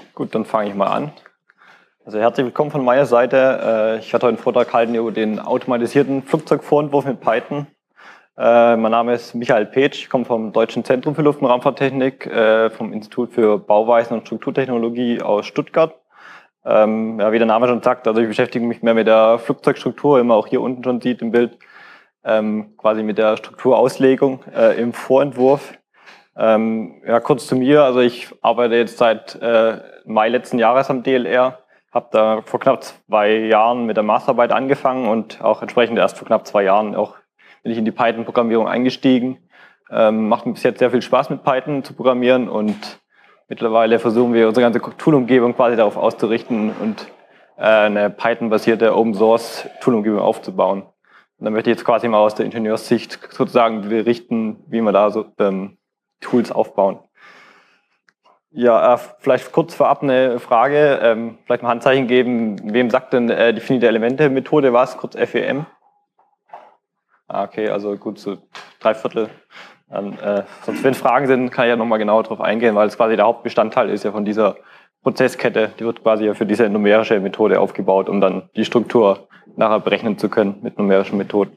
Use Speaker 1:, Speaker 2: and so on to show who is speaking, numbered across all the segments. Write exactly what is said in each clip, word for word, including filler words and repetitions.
Speaker 1: Gut, dann fange ich mal an. Also herzlich willkommen von meiner Seite. Ich werde heute einen Vortrag halten über den automatisierten Flugzeugvorentwurf mit Python. Mein Name ist Michael Petsch, ich komme vom Deutschen Zentrum für Luft- und Raumfahrttechnik, vom Institut für Bauweisen und Strukturtechnologie aus Stuttgart. Ja, wie der Name schon sagt, also ich beschäftige mich mehr mit der Flugzeugstruktur, wie man auch hier unten schon sieht im Bild, quasi mit der Strukturauslegung im Vorentwurf. Ähm, ja, kurz zu mir. Also ich arbeite jetzt seit äh, Mai letzten Jahres am D L R, habe da vor knapp zwei Jahren mit der Masterarbeit angefangen und auch entsprechend erst vor knapp zwei Jahren auch bin ich in die Python-Programmierung eingestiegen. Ähm, macht mir bis jetzt sehr viel Spaß mit Python zu programmieren und mittlerweile versuchen wir unsere ganze Toolumgebung quasi darauf auszurichten und äh, eine Python-basierte Open-Source-Toolumgebung aufzubauen. Und dann möchte ich jetzt quasi mal aus der Ingenieurssicht sozusagen berichten, wie man da so ähm, Tools aufbauen. Ja, äh, vielleicht kurz vorab eine Frage, ähm, vielleicht mal Handzeichen geben, wem sagt denn äh, die finite Elemente-Methode was, kurz F E M? Ah, okay, also gut, so drei Viertel. Dann, äh, sonst, wenn Fragen sind, kann ich ja nochmal genauer drauf eingehen, weil es quasi der Hauptbestandteil ist ja von dieser Prozesskette, die wird quasi ja für diese numerische Methode aufgebaut, um dann die Struktur nachher berechnen zu können mit numerischen Methoden.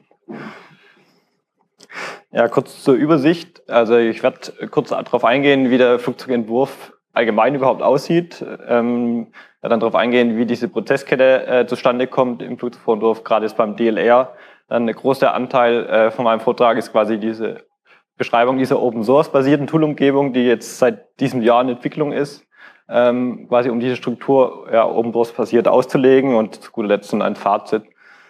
Speaker 1: Ja, kurz zur Übersicht. Also ich werde kurz darauf eingehen, wie der Flugzeugentwurf allgemein überhaupt aussieht. Ähm, werde dann darauf eingehen, wie diese Prozesskette äh, zustande kommt im Flugzeugentwurf, gerade jetzt beim D L R. Dann ein großer Anteil äh, von meinem Vortrag ist quasi diese Beschreibung dieser Open-Source-basierten Toolumgebung, die jetzt seit diesem Jahr in Entwicklung ist, ähm, quasi um diese Struktur ja, Open-Source-basiert auszulegen und zu guter Letzt ein Fazit.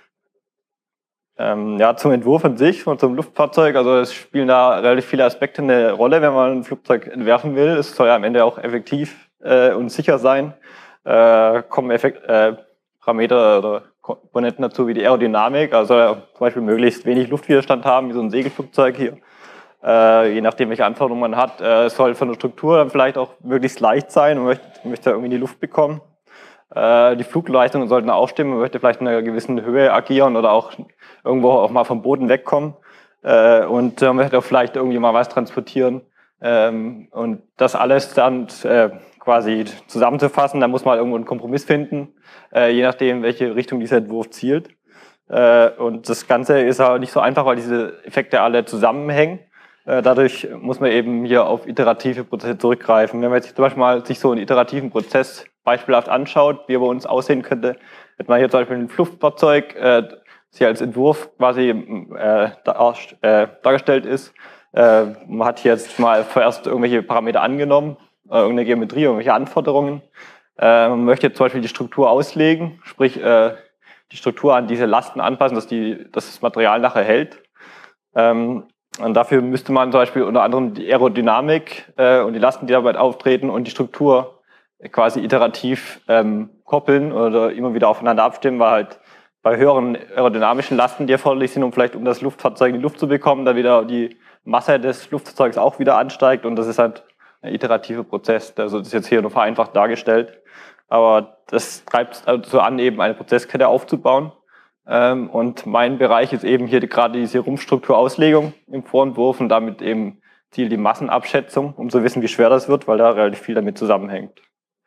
Speaker 1: Ähm, ja, zum Entwurf an sich und zum Luftfahrzeug, also es spielen da relativ viele Aspekte eine Rolle, wenn man ein Flugzeug entwerfen will. Es soll ja am Ende auch effektiv äh, und sicher sein. Äh, kommen Effekt, äh, Parameter oder Komponenten dazu wie die Aerodynamik, also ja, zum Beispiel möglichst wenig Luftwiderstand haben, wie so ein Segelflugzeug hier. Äh, je nachdem, welche Anforderungen man hat, äh, es soll von der Struktur dann vielleicht auch möglichst leicht sein, man möchte, man möchte irgendwie in die Luft bekommen. Äh, die Flugleistungen sollten auch stimmen, man möchte vielleicht in einer gewissen Höhe agieren oder auch irgendwo auch mal vom Boden wegkommen äh, und man möchte auch vielleicht irgendwie mal was transportieren ähm, und das alles dann äh, quasi zusammenzufassen, da muss man irgendwo einen Kompromiss finden, äh, je nachdem, welche Richtung dieser Entwurf zielt. Äh, und das Ganze ist aber nicht so einfach, weil diese Effekte alle zusammenhängen. Äh, dadurch muss man eben hier auf iterative Prozesse zurückgreifen. Wenn man jetzt zum Beispiel mal sich so einen iterativen Prozess beispielhaft anschaut, wie er bei uns aussehen könnte, hätte man hier zum Beispiel ein Luftfahrzeug, äh, das als Entwurf quasi äh, dar, äh, dargestellt ist. Äh, man hat hier jetzt mal zuerst irgendwelche Parameter angenommen, äh, irgendeine Geometrie, irgendwelche Anforderungen. Äh, man möchte jetzt zum Beispiel die Struktur auslegen, sprich äh, die Struktur an diese Lasten anpassen, dass, die, dass das Material nachher hält. Ähm, und dafür müsste man zum Beispiel unter anderem die Aerodynamik äh, und die Lasten, die dabei auftreten und die Struktur quasi iterativ ähm, koppeln oder immer wieder aufeinander abstimmen, weil halt bei höheren aerodynamischen Lasten, die erforderlich sind, um vielleicht um das Luftfahrzeug in die Luft zu bekommen, dann wieder die Masse des Luftfahrzeugs auch wieder ansteigt und das ist halt ein iterativer Prozess. Also das ist jetzt hier nur vereinfacht dargestellt, aber das treibt also an, eben eine Prozesskette aufzubauen. Und mein Bereich ist eben hier gerade diese Rumpfstrukturauslegung im Vorentwurf und damit eben Ziel die Massenabschätzung, um zu wissen, wie schwer das wird, weil da relativ viel damit zusammenhängt.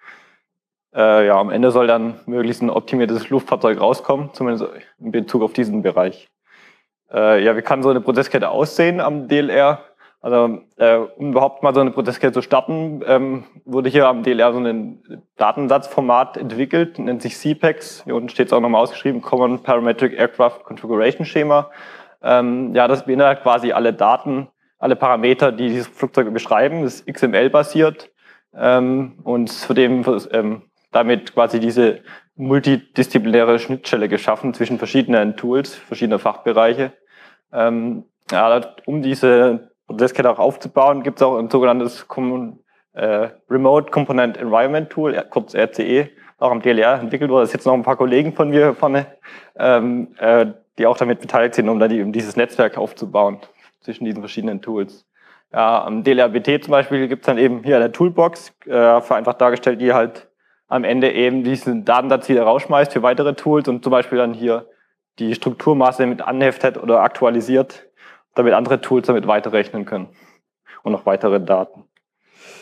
Speaker 1: Äh, ja, am Ende soll dann möglichst ein optimiertes Luftfahrzeug rauskommen, zumindest in Bezug auf diesen Bereich. Äh, ja, wie kann so eine Prozesskette aussehen am D L R? Also, äh, um überhaupt mal so eine Prozesskette zu starten, ähm, wurde hier am D L R so ein Datensatzformat entwickelt, nennt sich C PACS. Hier unten steht es auch nochmal ausgeschrieben, Common Parametric Aircraft Configuration Schema. Ähm, ja, das beinhaltet quasi alle Daten, alle Parameter, die dieses Flugzeug beschreiben. Das ist X M L-basiert ähm, und zudem ähm, damit quasi diese multidisziplinäre Schnittstelle geschaffen zwischen verschiedenen Tools, verschiedener Fachbereiche. Ähm, ja, um diese Prozesskette auch aufzubauen, gibt es auch ein sogenanntes äh, Remote Component Environment Tool, kurz R C E, auch am D L R entwickelt wurde. Da sitzen noch ein paar Kollegen von mir vorne, ähm, äh, die auch damit beteiligt sind, um dann die, um dieses Netzwerk aufzubauen zwischen diesen verschiedenen Tools. Ja, am D L R B T zum Beispiel gibt es dann eben hier eine Toolbox, äh, vereinfacht dargestellt, die halt am Ende eben diesen Datensatz wieder rausschmeißt für weitere Tools und zum Beispiel dann hier die Strukturmaße mit anheftet oder aktualisiert, damit andere Tools damit weiterrechnen können und noch weitere Daten.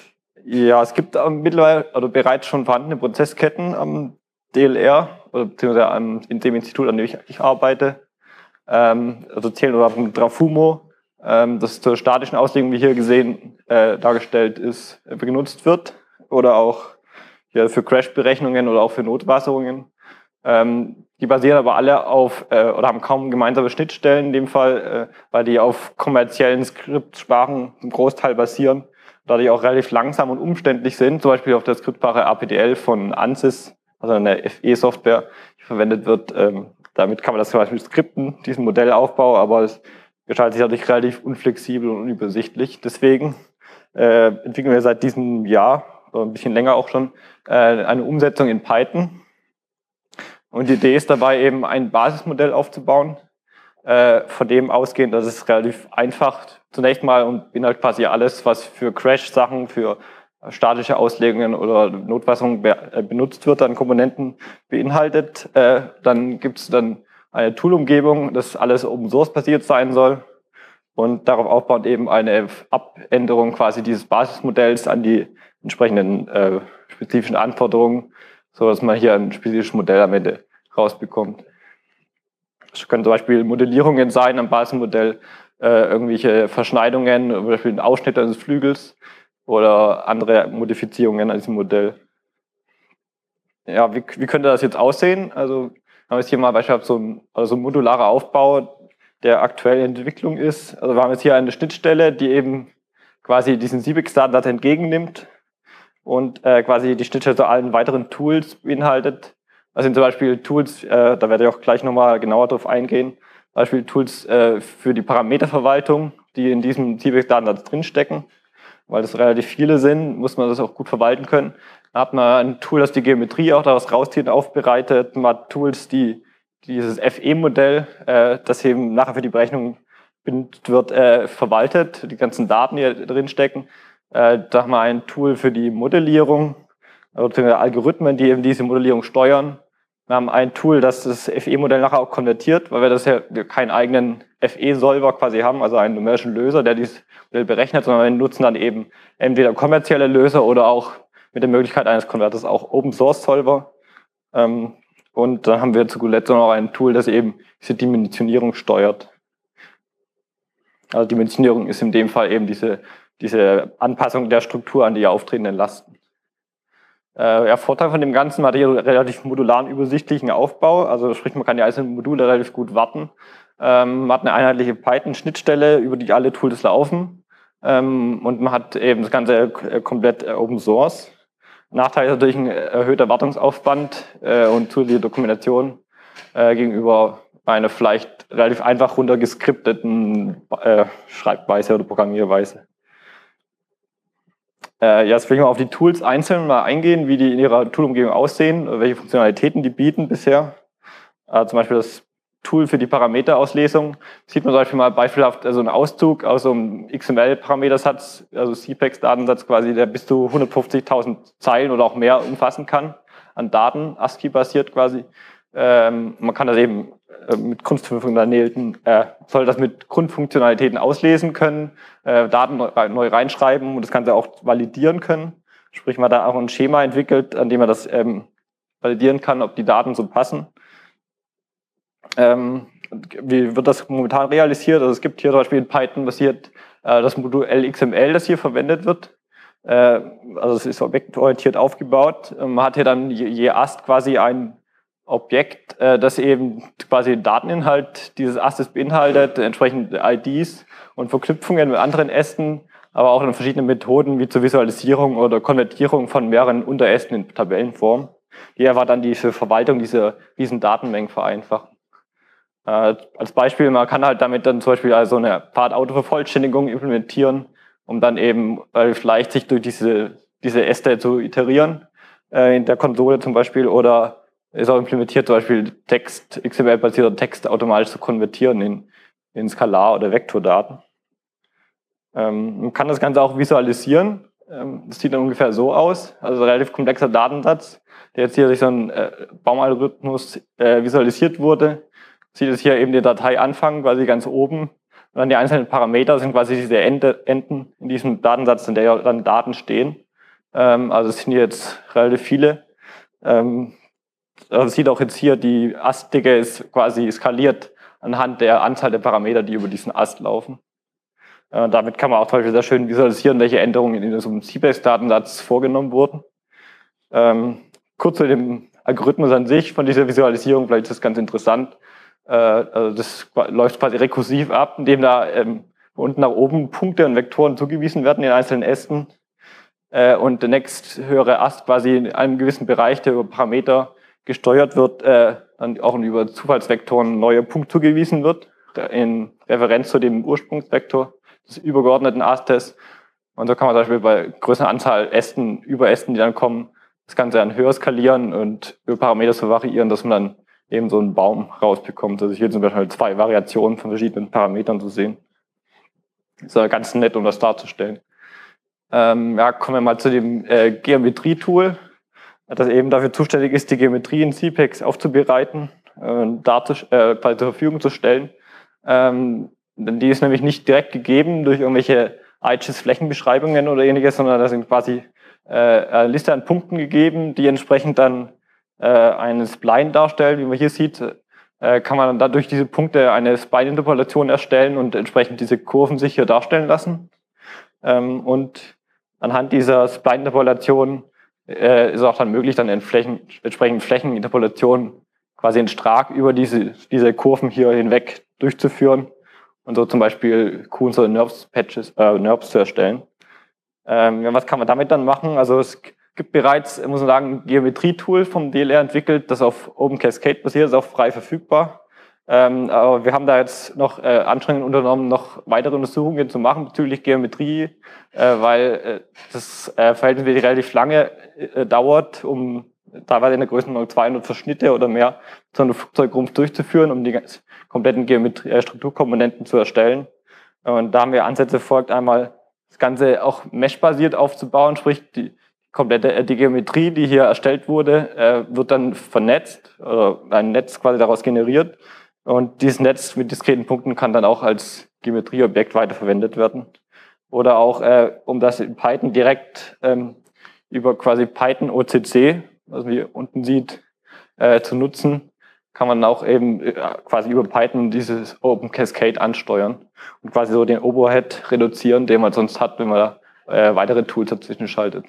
Speaker 1: Ja, es gibt ähm, mittlerweile oder bereits schon vorhandene Prozessketten am D L R oder beziehungsweise am, in dem Institut, an dem ich, ich arbeite. Ähm, also zählen oder vom Trafumo, ähm, das zur statischen Auslegung, wie hier gesehen äh, dargestellt ist, äh, genutzt wird. Oder auch hier für Crash-Berechnungen oder auch für Notwasserungen. Ähm, die basieren aber alle auf äh, oder haben kaum gemeinsame Schnittstellen in dem Fall, äh, weil die auf kommerziellen Skriptsprachen zum Großteil basieren, da die auch relativ langsam und umständlich sind, zum Beispiel auf der Skriptsprache A P D L von ANSYS, also eine F E-Software, die verwendet wird. Ähm, damit kann man das zum Beispiel skripten, diesen Modellaufbau, aber es gestaltet sich natürlich relativ unflexibel und unübersichtlich. Deswegen äh, entwickeln wir seit diesem Jahr, oder ein bisschen länger auch schon, äh, eine Umsetzung in Python. Und die Idee ist dabei eben ein Basismodell aufzubauen, äh, von dem ausgehend, dass es relativ einfach zunächst mal und beinhaltet quasi alles, was für Crash-Sachen, für statische Auslegungen oder Notwasserungen be äh, benutzt wird, an Komponenten beinhaltet. Äh, dann gibt es dann eine Tool-Umgebung, das alles Open-Source-basiert sein soll und darauf aufbauend eben eine Abänderung quasi dieses Basismodells an die entsprechenden äh, spezifischen Anforderungen, so dass man hier ein spezifisches Modell am Ende rausbekommt. Das können zum Beispiel Modellierungen sein am Basismodell, äh, irgendwelche Verschneidungen, zum Beispiel ein Ausschnitt eines Flügels oder andere Modifizierungen an diesem Modell. Ja, wie, wie könnte das jetzt aussehen? Also haben wir jetzt hier mal beispielsweise so ein, also ein modularer Aufbau, der aktuell in Entwicklung ist. Also wir haben jetzt hier eine Schnittstelle, die eben quasi diesen Siebex-Datensatz entgegennimmt und äh, quasi die Schnittstelle zu allen weiteren Tools beinhaltet. Das sind zum Beispiel Tools, äh, da werde ich auch gleich nochmal genauer drauf eingehen, zum Beispiel Tools äh, für die Parameterverwaltung, die in diesem Siebex-Datensatz drinstecken. Weil das relativ viele sind, muss man das auch gut verwalten können. Da hat man ein Tool, das die Geometrie auch daraus rauszieht und aufbereitet. Man hat Tools, die dieses F E-Modell, äh, das eben nachher für die Berechnung benutzt wird, äh, verwaltet, die ganzen Daten, die da drin stecken. Äh, da haben wir ein Tool für die Modellierung, beziehungsweise Algorithmen, die eben diese Modellierung steuern. Wir haben ein Tool, das das F E-Modell nachher auch konvertiert, weil wir das ja keinen eigenen F E-Solver quasi haben, also einen numerischen Löser, der dieses Modell berechnet, sondern wir nutzen dann eben entweder kommerzielle Löser oder auch mit der Möglichkeit eines Konverters auch Open-Source-Solver. Und dann haben wir zu guter Letzt noch ein Tool, das eben diese Dimensionierung steuert. Also Dimensionierung ist in dem Fall eben diese, diese Anpassung der Struktur an die auftretenden Lasten. Äh, ja, Vorteil von dem Ganzen, man hat hier relativ modularen, übersichtlichen Aufbau, also sprich, man kann die einzelnen Module relativ gut warten. Ähm, man hat eine einheitliche Python-Schnittstelle, über die alle Tools laufen, ähm, und man hat eben das Ganze komplett Open Source. Nachteil ist natürlich ein erhöhter Wartungsaufwand äh, und zusätzliche Dokumentation äh, gegenüber einer vielleicht relativ einfach runtergeskripteten äh, Schreibweise oder Programmierweise. Äh, jetzt will ich mal auf die Tools einzeln mal eingehen, wie die in ihrer Tool-Umgebung aussehen, welche Funktionalitäten die bieten bisher. Äh, zum Beispiel das Tool für die Parameterauslesung. Sieht man zum Beispiel mal beispielhaft also einen Auszug aus so einem X M L-Parametersatz, also Siebex-Datensatz quasi, der bis zu hundertfünfzigtausend Zeilen oder auch mehr umfassen kann, an Daten, ASCII-basiert quasi. Ähm, man kann das eben äh, mit Grundfunktionalitäten, äh, soll das mit Grundfunktionalitäten auslesen können, äh, Daten neu, neu reinschreiben und das Ganze auch validieren können. Sprich, man hat da auch ein Schema entwickelt, an dem man das ähm, validieren kann, ob die Daten so passen. Ähm, wie wird das momentan realisiert? Also es gibt hier zum Beispiel in Python basiert äh, das Modul L X M L, das hier verwendet wird. Äh, also es ist objektorientiert aufgebaut. Man hat hier dann je, je Ast quasi ein Objekt, äh, das eben quasi den Dateninhalt dieses Astes beinhaltet, entsprechend I Ds und Verknüpfungen mit anderen Ästen, aber auch in verschiedenen Methoden wie zur Visualisierung oder Konvertierung von mehreren Unterästen in Tabellenform, die einfach dann diese Verwaltung dieser riesen Datenmengen vereinfachen. Äh, als Beispiel, man kann halt damit dann zum Beispiel also eine Pfad-Autovervollständigung implementieren, um dann eben äh, vielleicht sich durch diese, diese Äste zu iterieren, äh, in der Konsole zum Beispiel, oder ist auch implementiert, zum Beispiel Text, X M L-basierter Text automatisch zu konvertieren in, in Skalar- oder Vektordaten. Ähm, man kann das Ganze auch visualisieren. Ähm, das sieht dann ungefähr so aus, also ein relativ komplexer Datensatz, der jetzt hier durch so einen äh, Baumalgorithmus äh, visualisiert wurde. Sieht es hier eben die Datei anfangen, quasi ganz oben. Und dann die einzelnen Parameter sind quasi diese Ende, Enden in diesem Datensatz, in der dann Daten stehen. Ähm, also es sind jetzt relativ viele. Ähm, also sieht auch jetzt hier, die Astdicke ist quasi skaliert anhand der Anzahl der Parameter, die über diesen Ast laufen. Äh, damit kann man auch zum Beispiel sehr schön visualisieren, welche Änderungen in so einem C BASE-Datensatz vorgenommen wurden. Ähm, kurz zu dem Algorithmus an sich von dieser Visualisierung, vielleicht ist das ganz interessant. Äh, also das läuft quasi rekursiv ab, indem da ähm, unten nach oben Punkte und Vektoren zugewiesen werden in einzelnen Ästen. Äh, und der nächsthöhere Ast quasi in einem gewissen Bereich, der über Parameter gesteuert wird, äh, dann auch über Zufallsvektoren ein neuer Punkt zugewiesen wird, in Referenz zu dem Ursprungsvektor des übergeordneten Astes. Und so kann man zum Beispiel bei größerer Anzahl Ästen, Überästen, die dann kommen, das Ganze dann höher skalieren und über Parameter so variieren, dass man dann eben so einen Baum rausbekommt. Also hier zum Beispiel zwei Variationen von verschiedenen Parametern zu sehen. Das ist ja ganz nett, um das darzustellen. Ähm, ja, kommen wir mal zu dem äh, Geometrie-Tool, das eben dafür zuständig ist, die Geometrie in C PEX aufzubereiten und äh, äh, zur Verfügung zu stellen. Ähm, die ist nämlich nicht direkt gegeben durch irgendwelche I G E S-Flächenbeschreibungen oder ähnliches, sondern da sind quasi äh, eine Liste an Punkten gegeben, die entsprechend dann äh, eine Spline darstellen. Wie man hier sieht, äh, kann man dann dadurch diese Punkte eine Spline-Interpolation erstellen und entsprechend diese Kurven sich hier darstellen lassen. Ähm, und anhand dieser Spline-Interpolation äh, ist auch dann möglich, dann in Flächen, entsprechend Flächeninterpolationen quasi in Strag über diese, diese Kurven hier hinweg durchzuführen und so zum Beispiel Coons oder NURBS-Patches, äh, NURBS zu erstellen. Ähm, ja, was kann man damit dann machen? Also es gibt bereits, muss man sagen, ein Geometrie-Tool vom D L R entwickelt, das auf OpenCascade basiert, ist auch frei verfügbar. Ähm, aber wir haben da jetzt noch äh, Anstrengungen unternommen, noch weitere Untersuchungen zu machen bezüglich Geometrie, äh, weil äh, das äh, verhältnismäßig relativ lange äh, dauert, um teilweise in der Größenordnung zweihundert Verschnitte oder mehr so eine Flugzeugrumpf durchzuführen, um die kompletten Geometrie, äh, Strukturkomponenten zu erstellen. Und da haben wir Ansätze verfolgt, einmal das Ganze auch mesh-basiert aufzubauen, sprich die komplette die Geometrie, die hier erstellt wurde, äh, wird dann vernetzt, oder ein Netz quasi daraus generiert. Und dieses Netz mit diskreten Punkten kann dann auch als Geometrieobjekt weiterverwendet werden. Oder auch, äh, um das in Python direkt ähm, über quasi Python O C C, was man hier unten sieht, äh, zu nutzen, kann man auch eben äh, quasi über Python dieses Open Cascade ansteuern und quasi so den Overhead reduzieren, den man sonst hat, wenn man da äh, weitere Tools dazwischen schaltet.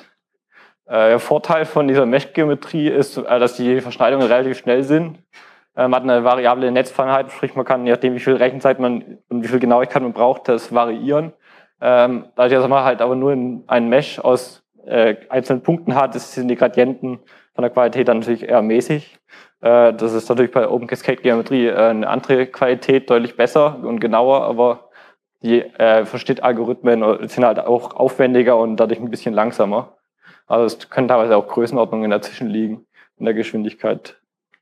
Speaker 1: Äh, der Vorteil von dieser Mesh-Geometrie ist, äh, dass die Verschneidungen relativ schnell sind. Man hat eine variable Netzfeinheit, sprich man kann, je nachdem wie viel Rechenzeit man und wie viel Genauigkeit man braucht, das variieren. Ähm, dadurch, dass man halt aber nur einen Mesh aus äh, einzelnen Punkten hat, sind die Gradienten von der Qualität dann natürlich eher mäßig. Äh, das ist natürlich bei Open Cascade Geometrie äh, eine andere Qualität, deutlich besser und genauer, aber die äh, Verschnittalgorithmen sind halt auch aufwendiger und dadurch ein bisschen langsamer. Also es können teilweise auch Größenordnungen dazwischen liegen in der Geschwindigkeit.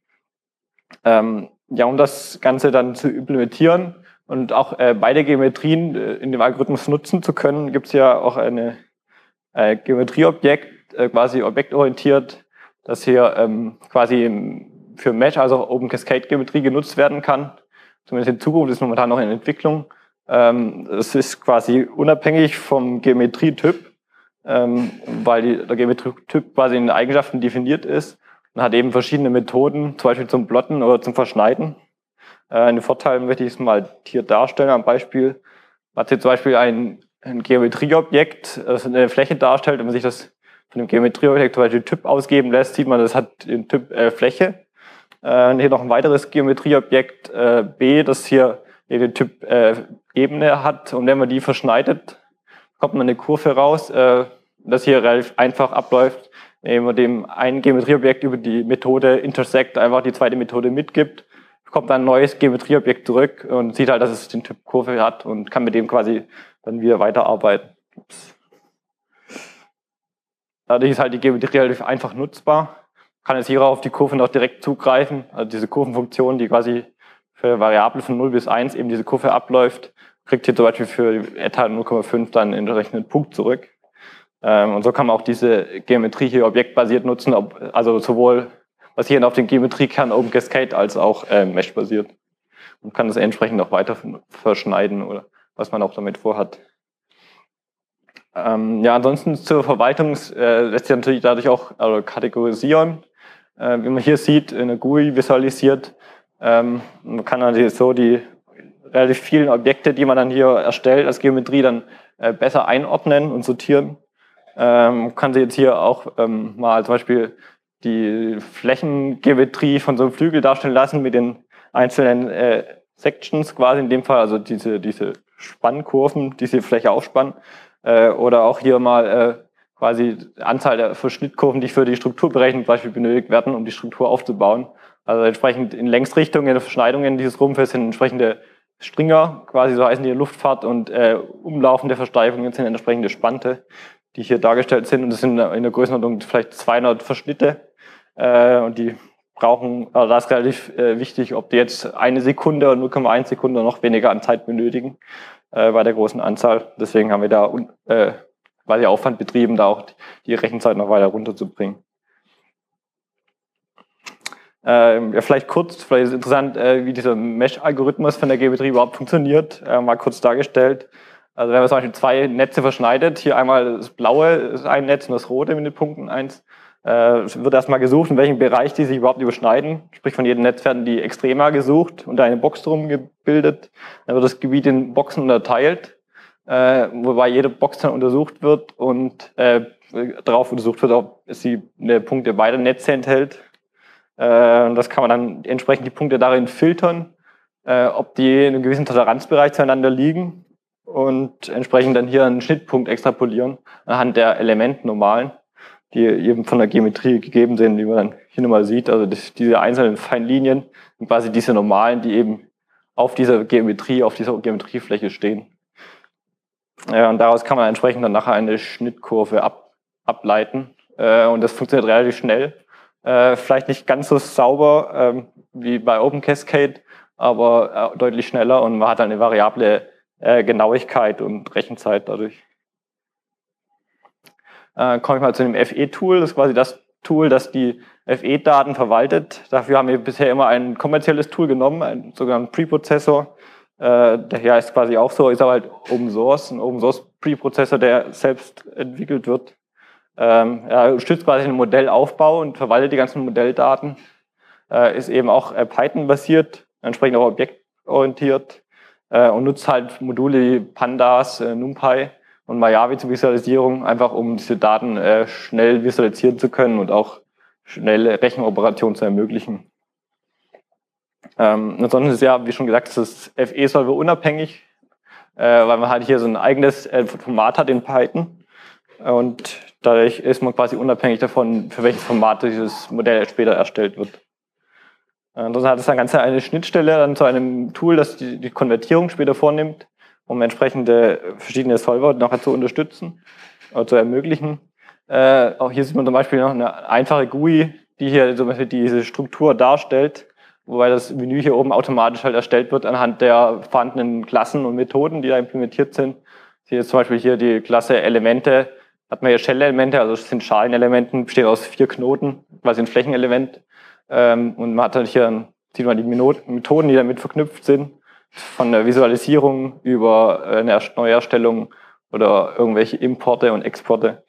Speaker 1: Ähm, ja, um das Ganze dann zu implementieren und auch äh, beide Geometrien äh, in dem Algorithmus nutzen zu können, gibt es ja auch eine äh, Geometrieobjekt, äh, quasi objektorientiert, das hier ähm, quasi im, für Mesh, also Open Cascade Geometrie genutzt werden kann. Zumindest in Zukunft, ist momentan noch in Entwicklung. Ähm, es ist quasi unabhängig vom Geometrietyp, ähm, weil die, der Geometrietyp quasi in den Eigenschaften definiert ist. Man hat eben verschiedene Methoden, zum Beispiel zum Plotten oder zum Verschneiden. Äh, einen Vorteil möchte ich es mal hier darstellen am Beispiel. Man hat hier zum Beispiel ein, ein Geometrieobjekt, das eine Fläche darstellt. Wenn man sich das von dem Geometrieobjekt zum Beispiel Typ ausgeben lässt, sieht man, das hat den Typ äh, Fläche. Äh, hier noch ein weiteres Geometrieobjekt äh, B, das hier den Typ äh, Ebene hat. Und wenn man die verschneidet, kommt man eine Kurve raus, äh, das hier relativ einfach abläuft. Wenn man dem ein Geometrieobjekt über die Methode Intersect einfach die zweite Methode mitgibt, kommt dann ein neues Geometrieobjekt zurück und sieht halt, dass es den Typ Kurve hat und kann mit dem quasi dann wieder weiterarbeiten. Ups. Dadurch ist halt die Geometrie relativ einfach nutzbar. Kann jetzt hier auf die Kurven auch direkt zugreifen. Also diese Kurvenfunktion, die quasi für Variablen von null bis eins eben diese Kurve abläuft, kriegt hier zum Beispiel für etwa null Komma fünf dann einen entsprechenden Punkt zurück. Und so kann man auch diese Geometrie hier objektbasiert nutzen, also sowohl basierend auf den Geometriekern Open Cascade als auch äh, Mesh-basiert. Und kann das entsprechend auch weiter verschneiden oder was man auch damit vorhat. Ähm, ja, ansonsten zur Verwaltung äh, lässt sich natürlich dadurch auch also kategorisieren. Äh, wie man hier sieht, in der G U I visualisiert. Ähm, man kann natürlich so die relativ vielen Objekte, die man dann hier erstellt als Geometrie, dann äh, besser einordnen und sortieren. Ähm, man kann sie jetzt hier auch ähm, mal zum Beispiel die Flächengeometrie von so einem Flügel darstellen lassen mit den einzelnen äh, Sections quasi in dem Fall, also diese, diese Spannkurven, diese Fläche aufspannen. Äh, oder auch hier mal äh, quasi Anzahl der Verschnittkurven, die für die Strukturberechnung zum Beispiel benötigt werden, um die Struktur aufzubauen. Also entsprechend in Längsrichtungen, Verschneidungen dieses Rumpfes sind entsprechende Stringer, quasi so heißen die Luftfahrt, und äh, umlaufende Versteifungen sind entsprechende Spante, die hier dargestellt sind. Und das sind in der Größenordnung vielleicht zweihundert Verschnitte. Äh, und die brauchen, also da ist relativ äh, wichtig, ob die jetzt eine Sekunde oder null Komma eins Sekunde noch weniger an Zeit benötigen äh, bei der großen Anzahl. Deswegen haben wir da äh, quasi Aufwand betrieben, da auch die Rechenzeit noch weiter runterzubringen. Äh, ja, vielleicht kurz, vielleicht ist es interessant, äh, wie dieser Mesh-Algorithmus von der Geometrie überhaupt funktioniert, äh, mal kurz dargestellt. Also wenn man zum Beispiel zwei Netze verschneidet, hier einmal das blaue ist ein Netz und das rote mit den Punkten eins, äh, wird erstmal gesucht, in welchem Bereich die sich überhaupt überschneiden. Sprich, von jedem Netz werden die Extrema gesucht und eine Box drum gebildet. Dann wird das Gebiet in Boxen unterteilt, äh, wobei jede Box dann untersucht wird und äh, darauf untersucht wird, ob sie eine Punkte beider Netze enthält. Äh, das kann man dann entsprechend die Punkte darin filtern, äh, ob die in einem gewissen Toleranzbereich zueinander liegen und entsprechend dann hier einen Schnittpunkt extrapolieren anhand der Elementnormalen, die eben von der Geometrie gegeben sind, wie man dann hier nochmal sieht. Also das, diese einzelnen feinen Linien sind quasi diese Normalen, die eben auf dieser Geometrie, auf dieser Geometriefläche stehen. Ja, und daraus kann man entsprechend dann nachher eine Schnittkurve ab, ableiten. Äh, und das funktioniert relativ schnell. Äh, vielleicht nicht ganz so sauber ähm, wie bei OpenCascade, aber äh, deutlich schneller, und man hat dann eine variable äh, Genauigkeit und Rechenzeit dadurch. Äh, komme ich mal zu dem F E-Tool. Das ist quasi das Tool, das die F E-Daten verwaltet. Dafür haben wir bisher immer ein kommerzielles Tool genommen, einen sogenannten Preprozessor. Äh, der hier ist quasi auch so, ist aber halt Open Source, ein Open Source Preprozessor, der selbst entwickelt wird. Ähm, er unterstützt quasi den Modellaufbau und verwaltet die ganzen Modelldaten. Äh, ist eben auch äh, Python-basiert, entsprechend auch objektorientiert äh, und nutzt halt Module wie Pandas, äh, NumPy und Mayavi zur Visualisierung, einfach um diese Daten äh, schnell visualisieren zu können und auch schnelle Rechenoperationen zu ermöglichen. Ähm, ansonsten ist ja, wie schon gesagt, ist das F E-Solver unabhängig, äh, weil man halt hier so ein eigenes äh, Format hat in Python. Und dadurch ist man quasi unabhängig davon, für welches Format dieses Modell später erstellt wird. Ansonsten hat es dann ganz eine Schnittstelle dann zu einem Tool, das die, die Konvertierung später vornimmt, um entsprechende verschiedene Solver noch zu unterstützen oder zu ermöglichen. Äh, auch hier sieht man zum Beispiel noch eine einfache G U I, die hier zum Beispiel diese Struktur darstellt, wobei das Menü hier oben automatisch halt erstellt wird anhand der vorhandenen Klassen und Methoden, die da implementiert sind. Hier ist zum Beispiel hier die Klasse Elemente, hat man hier Shell-Elemente, also das sind Schalenelementen, besteht aus vier Knoten, quasi ein Flächenelement. Ähm, und man hat halt hier, sieht man die Methoden, die damit verknüpft sind, von der Visualisierung über eine Neuerstellung oder irgendwelche Importe und Exporte.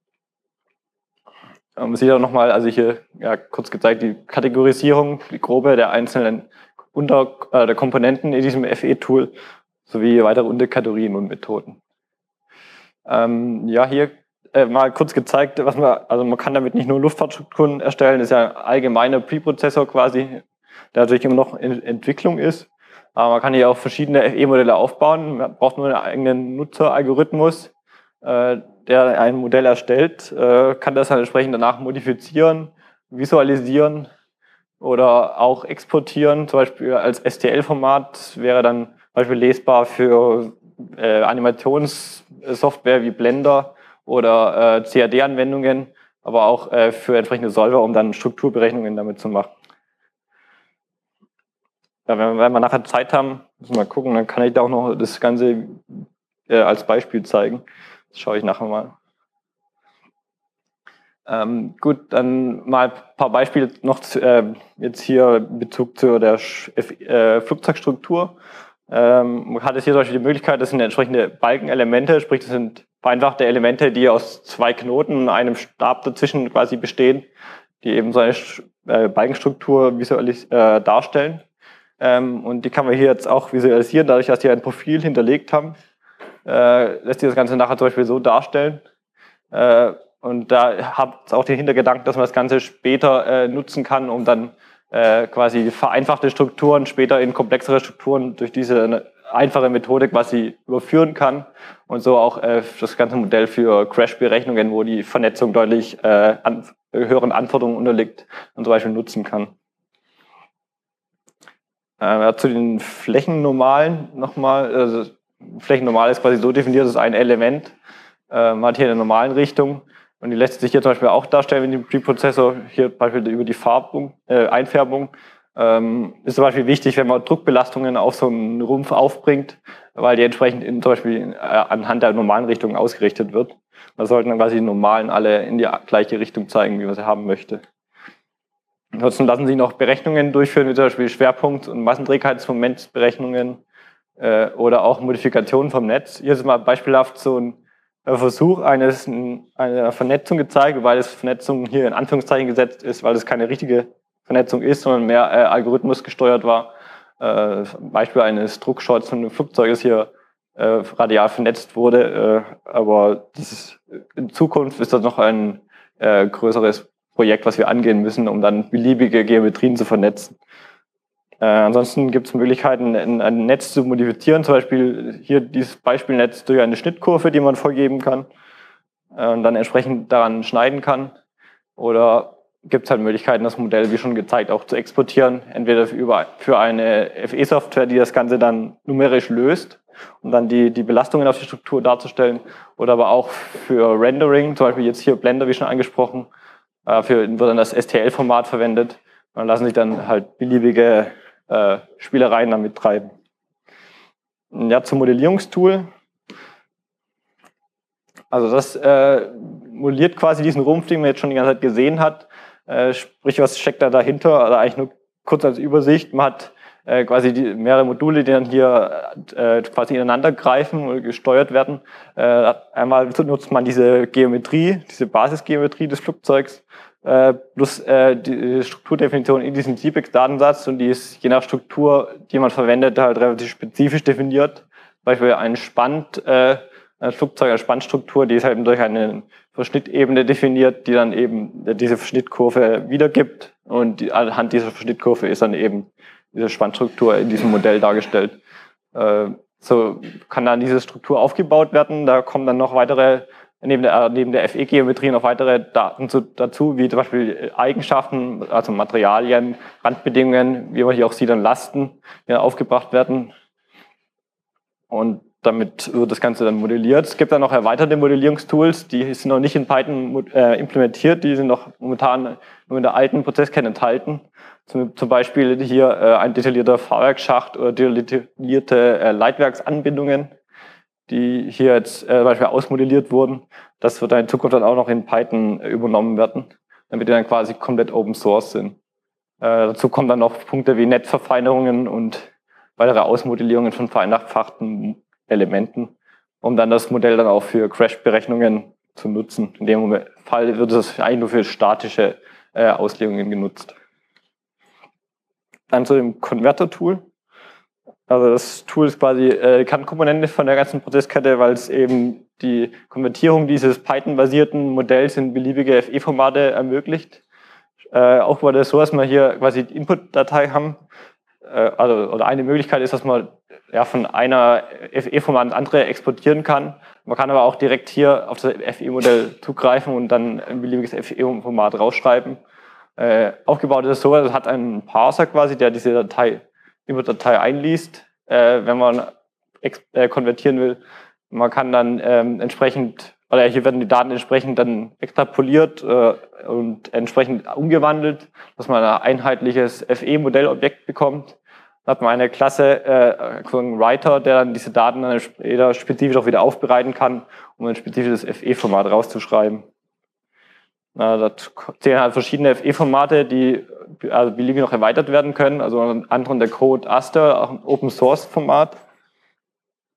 Speaker 1: Man sieht auch nochmal, also hier ja, kurz gezeigt, die Kategorisierung, die grobe der einzelnen Unter, äh, der Komponenten in diesem F E-Tool sowie weitere Unterkategorien und Methoden. Ähm, ja, hier äh, mal kurz gezeigt, was man, also man kann damit nicht nur Luftfahrtstrukturen erstellen, das ist ja ein allgemeiner Preprozessor quasi, der natürlich immer noch in Entwicklung ist. Aber man kann hier auch verschiedene F E-Modelle aufbauen. Man braucht nur einen eigenen Nutzeralgorithmus, äh, der ein Modell erstellt, äh, kann das dann entsprechend danach modifizieren, visualisieren oder auch exportieren. Zum Beispiel als S T L-Format wäre dann zum Beispiel lesbar für äh, Animationssoftware wie Blender oder äh, C A D-Anwendungen, aber auch äh, für entsprechende Solver, um dann Strukturberechnungen damit zu machen. Ja, wenn, wenn wir nachher Zeit haben, müssen wir mal gucken, dann kann ich da auch noch das Ganze äh, als Beispiel zeigen. Das schaue ich nachher mal. Ähm, gut, dann mal ein paar Beispiele noch zu, äh, jetzt hier in Bezug zu der äh, Flugzeugstruktur. Ähm, man hat jetzt hier zum Beispiel die Möglichkeit, das sind entsprechende Balkenelemente, sprich das sind vereinfachte Elemente, die aus zwei Knoten und einem Stab dazwischen quasi bestehen, die eben so eine äh, Balkenstruktur visualis äh, darstellen. Ähm, und die kann man hier jetzt auch visualisieren, dadurch, dass die ein Profil hinterlegt haben. Äh, lässt sich das Ganze nachher zum Beispiel so darstellen. Äh, und da hat es auch den Hintergedanken, dass man das Ganze später äh, nutzen kann, um dann äh, quasi vereinfachte Strukturen später in komplexere Strukturen durch diese einfache Methode quasi überführen kann und so auch äh, das ganze Modell für Crash-Berechnungen, wo die Vernetzung deutlich äh, an, höheren Anforderungen unterliegt, und zum Beispiel nutzen kann. Äh, zu den Flächennormalen nochmal. Also Flächennormal ist quasi so definiert, dass ein Element äh, man hat hier eine normalen Richtung und die lässt sich hier zum Beispiel auch darstellen mit dem Preprozessor, hier zum Beispiel über die Farbung, äh, Einfärbung. Ähm, ist zum Beispiel wichtig, wenn man Druckbelastungen auf so einen Rumpf aufbringt, weil die entsprechend in, zum Beispiel äh, anhand der normalen Richtung ausgerichtet wird. Da sollten dann quasi die Normalen alle in die gleiche Richtung zeigen, wie man sie haben möchte. Ansonsten lassen sich noch Berechnungen durchführen, wie zum Beispiel Schwerpunkt- und Massenträgheitsmomentsberechnungen äh, oder auch Modifikationen vom Netz. Hier ist mal beispielhaft so ein Versuch eines, einer Vernetzung gezeigt, weil das Vernetzung hier in Anführungszeichen gesetzt ist, weil es keine richtige Vernetzung ist, sondern mehr äh, Algorithmus gesteuert war. Äh, Beispiel eines Druckshots von einem Flugzeug, das hier äh, radial vernetzt wurde. Äh, aber das ist, in Zukunft ist das noch ein äh, größeres Projekt, was wir angehen müssen, um dann beliebige Geometrien zu vernetzen. Äh, ansonsten gibt es Möglichkeiten, ein, ein Netz zu modifizieren, zum Beispiel hier dieses Beispielnetz durch eine Schnittkurve, die man vorgeben kann äh, und dann entsprechend daran schneiden kann. Oder gibt es halt Möglichkeiten, das Modell, wie schon gezeigt, auch zu exportieren, entweder für, für eine F E-Software, die das Ganze dann numerisch löst, um dann die, die Belastungen auf die Struktur darzustellen, oder aber auch für Rendering, zum Beispiel jetzt hier Blender, wie schon angesprochen, dafür wird dann das S T L-Format verwendet. Und dann lassen sich dann halt beliebige äh, Spielereien damit treiben. Ja, zum Modellierungstool. Also das äh, modelliert quasi diesen Rumpf, den man jetzt schon die ganze Zeit gesehen hat. Äh, sprich, was steckt da dahinter? Also eigentlich nur kurz als Übersicht. Man hat äh, quasi die, mehrere Module, die dann hier äh, quasi ineinander greifen oder gesteuert werden. Äh, einmal nutzt man diese Geometrie, diese Basisgeometrie des Flugzeugs, äh, plus äh, die Strukturdefinition in diesem D BEX-Datensatz, und die ist je nach Struktur, die man verwendet, halt relativ spezifisch definiert. Zum Beispiel ein Spand, äh, ein Flugzeug, eine Spannstruktur, die ist halt durch eine Verschnittebene definiert, die dann eben diese Verschnittkurve wiedergibt, und die, anhand dieser Verschnittkurve ist dann eben diese Spannstruktur in diesem Modell dargestellt. Äh, so kann dann diese Struktur aufgebaut werden. Da kommen dann noch weitere, neben der, neben der F E-Geometrie noch weitere Daten zu, dazu, wie zum Beispiel Eigenschaften, also Materialien, Randbedingungen, wie man hier auch sieht, dann Lasten, die dann aufgebracht werden. Und damit wird das Ganze dann modelliert. Es gibt dann noch erweiterte Modellierungstools, die sind noch nicht in Python äh, implementiert, die sind noch momentan nur in der alten Prozesskette enthalten. Zum, zum Beispiel hier äh, ein detaillierter Fahrwerksschacht oder detaillierte äh, Leitwerksanbindungen, die hier jetzt äh, zum Beispiel ausmodelliert wurden. Das wird dann in Zukunft dann auch noch in Python äh, übernommen werden, damit die dann quasi komplett Open Source sind. Äh, dazu kommen dann noch Punkte wie Netzverfeinerungen und weitere Ausmodellierungen von vereinfachten Elementen, um dann das Modell dann auch für Crash-Berechnungen zu nutzen. In dem Fall wird es eigentlich nur für statische äh, Auslegungen genutzt. Dann zu dem Converter-Tool. Also das Tool ist quasi äh, Kernkomponente von der ganzen Prozesskette, weil es eben die Konvertierung dieses Python-basierten Modells in beliebige F E-Formate ermöglicht. Äh, auch bei der so, dass wir hier quasi die Input-Datei haben. Äh, also, oder eine Möglichkeit ist, dass man ja, von einer F E-Format ins andere exportieren kann. Man kann aber auch direkt hier auf das F E-Modell zugreifen und dann ein beliebiges F E-Format rausschreiben. Äh, aufgebaut ist es so, es hat einen Parser quasi, der diese Datei, Input-Datei einliest, äh, wenn man äh, konvertieren will. Man kann dann ähm, entsprechend, oder hier werden die Daten entsprechend dann extrapoliert äh, und entsprechend umgewandelt, dass man ein einheitliches F E-Modellobjekt bekommt. Dann hat man eine Klasse, äh, so einen Writer, der dann diese Daten dann später spezifisch auch wieder aufbereiten kann, um ein spezifisches F E-Format rauszuschreiben. Na, da zählen halt verschiedene F E-Formate, die also beliebig noch erweitert werden können. Also unter anderem der Code Aster, auch ein Open-Source-Format.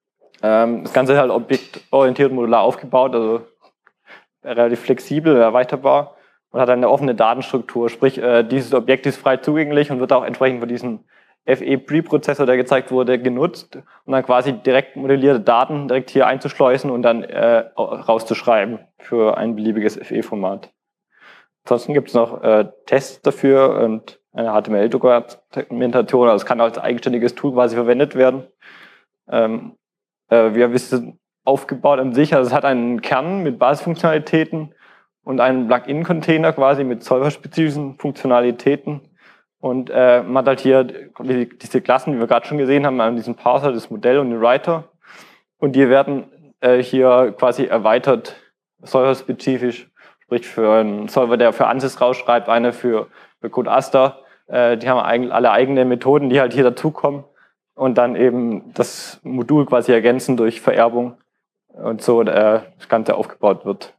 Speaker 1: Ähm, das Ganze ist halt objektorientiert und modular aufgebaut, also relativ flexibel, erweiterbar und hat eine offene Datenstruktur. Sprich, äh, dieses Objekt ist frei zugänglich und wird auch entsprechend von diesem F E-Preprozessor, der gezeigt wurde, genutzt, um dann quasi direkt modellierte Daten direkt hier einzuschleusen und dann äh, rauszuschreiben für ein beliebiges F E-Format. Ansonsten gibt es noch äh, Tests dafür und eine H T M L-Dokumentation, also es kann als eigenständiges Tool quasi verwendet werden. Ähm, äh, wir wissen aufgebaut an sich, also es hat einen Kern mit Basisfunktionalitäten und einen Plugin-Container quasi mit serverspezifischen Funktionalitäten. Und äh, man hat halt hier diese Klassen, die wir gerade schon gesehen haben, an diesem Parser, das Modell und den Writer. Und die werden äh, hier quasi erweitert, serverspezifisch, sprich für einen Server, der für ANSYS rausschreibt, eine für, für CodeAster. Äh, die haben eigentlich alle eigene Methoden, die halt hier dazukommen. Und dann eben das Modul quasi ergänzen durch Vererbung und so äh, das Ganze aufgebaut wird.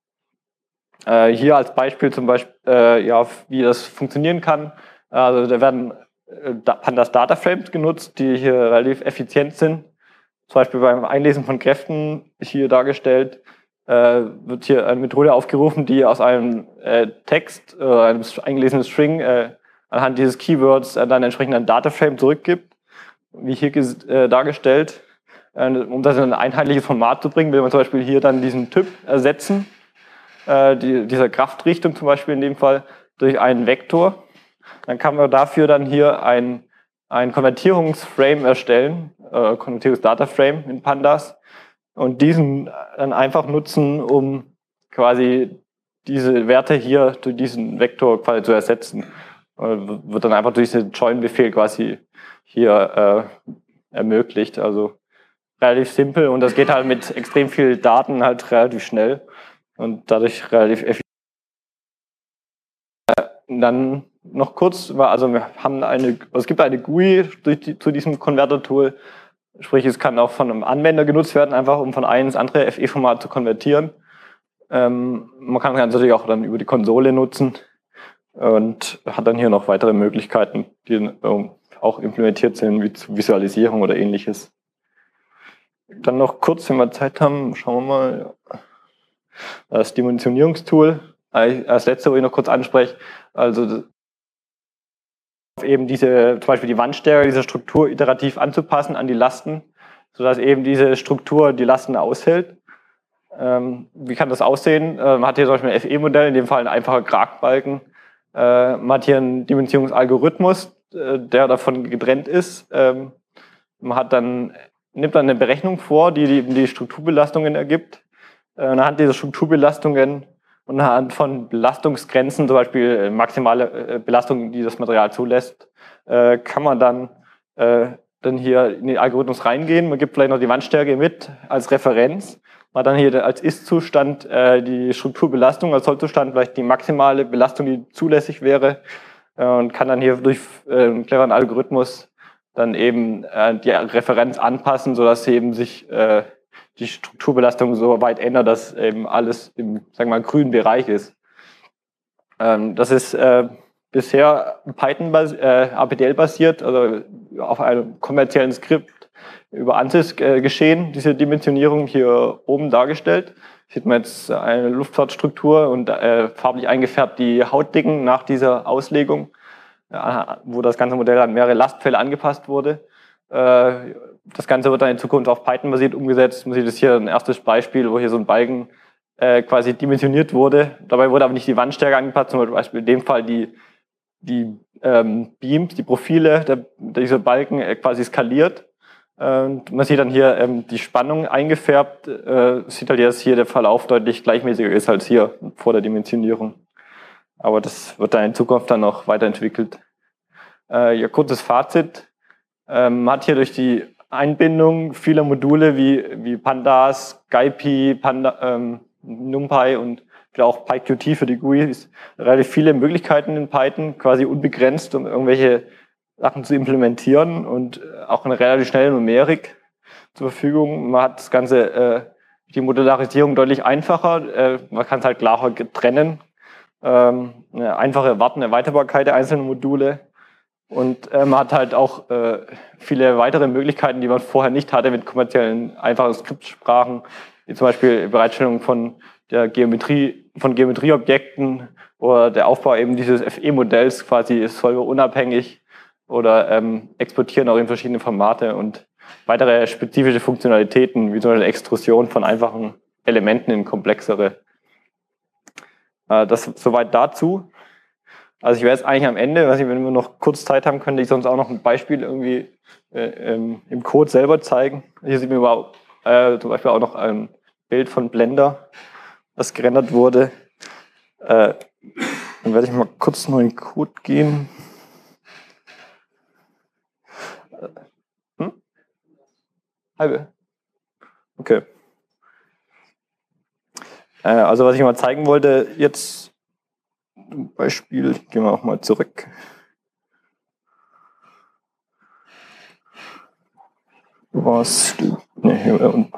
Speaker 1: Äh, hier als Beispiel zum Beispiel, äh, ja, wie das funktionieren kann. Also da werden äh, Pandas Data Frames genutzt, die hier relativ effizient sind. Zum Beispiel beim Einlesen von Kräften hier dargestellt, äh, wird hier eine Methode aufgerufen, die aus einem äh, Text, äh, einem eingelesenen String, äh, anhand dieses Keywords äh, dann entsprechend ein Data Frame zurückgibt, wie hier äh, dargestellt. Äh, um das in ein einheitliches Format zu bringen, will man zum Beispiel hier dann diesen Typ ersetzen, äh, die, dieser Kraftrichtung zum Beispiel in dem Fall, durch einen Vektor. Dann kann man dafür dann hier ein, ein Konvertierungsframe erstellen, äh, Konvertierungsdataframe in Pandas, und diesen dann einfach nutzen, um quasi diese Werte hier durch diesen Vektor quasi zu ersetzen. Äh, wird dann einfach durch diesen Join-Befehl quasi hier äh, ermöglicht. Also relativ simpel, und das geht halt mit extrem viel Daten halt relativ schnell und dadurch relativ effizient. Äh, dann noch kurz, also wir haben eine, es gibt eine G U I durch die, zu diesem Konverter-Tool, sprich es kann auch von einem Anwender genutzt werden, einfach um von einem ins andere F E-Format zu konvertieren. Ähm, man kann es natürlich auch dann über die Konsole nutzen und hat dann hier noch weitere Möglichkeiten, die ähm, auch implementiert sind, wie zur Visualisierung oder ähnliches. Dann noch kurz, wenn wir Zeit haben, schauen wir mal. Das Dimensionierungstool, als letzte, wo ich noch kurz anspreche, also eben diese, zum Beispiel die Wandstärke dieser Struktur iterativ anzupassen an die Lasten, sodass eben diese Struktur die Lasten aushält. Ähm, wie kann das aussehen? Äh, man hat hier zum Beispiel ein F E-Modell, in dem Fall ein einfacher Kragbalken. Äh, man hat hier einen Dimensionierungsalgorithmus, äh, der davon getrennt ist. Ähm, man hat dann, nimmt dann eine Berechnung vor, die die, die Strukturbelastungen ergibt. Äh, anhand dieser Strukturbelastungen und anhand von Belastungsgrenzen, zum Beispiel maximale Belastung, die das Material zulässt, äh, kann man dann, äh, dann hier in den Algorithmus reingehen. Man gibt vielleicht noch die Wandstärke mit als Referenz. Man hat dann hier als Ist-Zustand äh, die Strukturbelastung, als Soll-Zustand vielleicht die maximale Belastung, die zulässig wäre, äh, und kann dann hier durch äh, einen cleveren Algorithmus dann eben äh, die Referenz anpassen, sodass sie eben sich äh, die Strukturbelastung so weit ändert, dass eben alles im, sagen wir mal, grünen Bereich ist. Ähm, das ist äh, bisher Python äh, A P D L-basiert, also auf einem kommerziellen Skript über ANSYS äh, geschehen, diese Dimensionierung hier oben dargestellt. Sieht man jetzt eine Luftfahrtstruktur und äh, farblich eingefärbt die Hautdicken nach dieser Auslegung, äh, wo das ganze Modell an mehrere Lastfälle angepasst wurde. Äh, Das Ganze wird dann in Zukunft auf Python basiert umgesetzt. Man sieht es hier ein erstes Beispiel, wo hier so ein Balken äh, quasi dimensioniert wurde. Dabei wurde aber nicht die Wandstärke angepasst, zum Beispiel in dem Fall die, die ähm, Beams, die Profile der, dieser Balken äh, quasi skaliert. Und man sieht dann hier ähm, die Spannung eingefärbt. Äh, sieht halt, dass hier der Verlauf deutlich gleichmäßiger ist als hier vor der Dimensionierung. Aber das wird dann in Zukunft dann noch weiterentwickelt. Äh, ja, kurzes Fazit. Ähm, man hat hier durch die Einbindung vieler Module wie, wie Pandas, SciPy, Panda, ähm, NumPy und auch PyQt für die G U I relativ viele Möglichkeiten in Python, quasi unbegrenzt, um irgendwelche Sachen zu implementieren, und auch eine relativ schnelle Numerik zur Verfügung. Man hat das Ganze, äh, die Modularisierung deutlich einfacher, äh, man kann es halt klarer trennen, ähm, eine einfache Warten, Erweiterbarkeit der einzelnen Module. Und äh, man hat halt auch äh, viele weitere Möglichkeiten, die man vorher nicht hatte mit kommerziellen, einfachen Skriptsprachen, wie zum Beispiel Bereitstellung von der Geometrie, von Geometrieobjekten oder der Aufbau eben dieses F E-Modells quasi solverunabhängig oder ähm, exportieren auch in verschiedene Formate und weitere spezifische Funktionalitäten, wie zum Beispiel Extrusion von einfachen Elementen in komplexere. Äh, das soweit dazu. Also ich wäre jetzt eigentlich am Ende, weiß nicht, wenn wir noch kurz Zeit haben, könnte ich sonst auch noch ein Beispiel irgendwie äh, ähm, im Code selber zeigen. Hier sieht man überhaupt, äh, zum Beispiel auch noch ein Bild von Blender, das gerendert wurde. Äh, dann werde ich mal kurz nur in den Code gehen. Hm? Halbe? Okay. Äh, also was ich mal zeigen wollte, jetzt ein Beispiel, gehen wir auch mal zurück. Was? Ne, hier unten.